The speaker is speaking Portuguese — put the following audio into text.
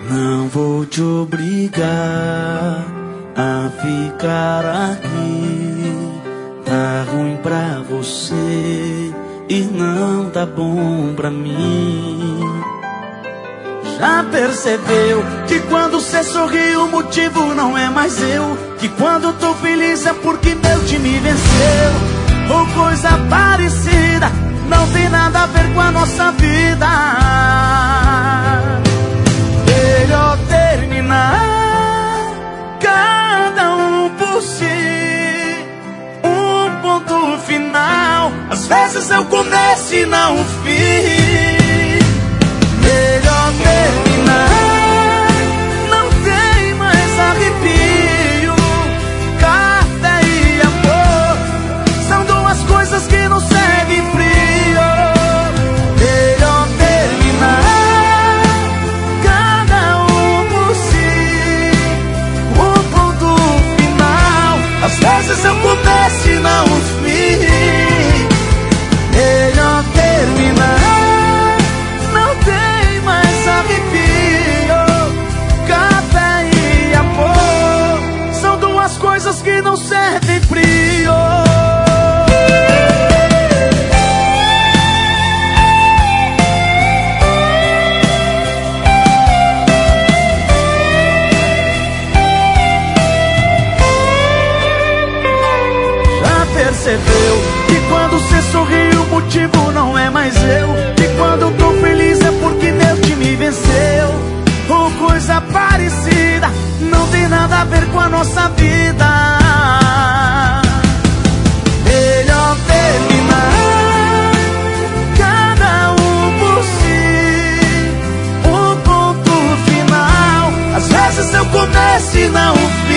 Não vou te obrigar a ficar aqui. Tá ruim pra você e não tá bom pra mim. Já percebeu que quando cê sorri o motivo não é mais eu? Que quando tô feliz é porque meu time venceu? Ou coisa parecida, não tem nada a ver com a nossa vida. Melhor terminar, cada um por si, um ponto final. Às vezes é o começo e não o fim. Melhor terminar, não tem mais arrepio. Café e amor são duas coisas que não seguem frio. Melhor terminar, cada um por si, o ponto final. Às vezes eu começo e não o fim. Melhor terminar, não tem mais arrepio. Café e amor são duas coisas que não servem frio. Já percebeu que quando cê sorri o motivo não é mais eu? Que quando tô feliz é porque meu time venceu? Ou coisa parecida, não tem nada a ver com a nossa vida. Melhor terminar, cada um por si, o ponto final. Às vezes eu começo e não o fim.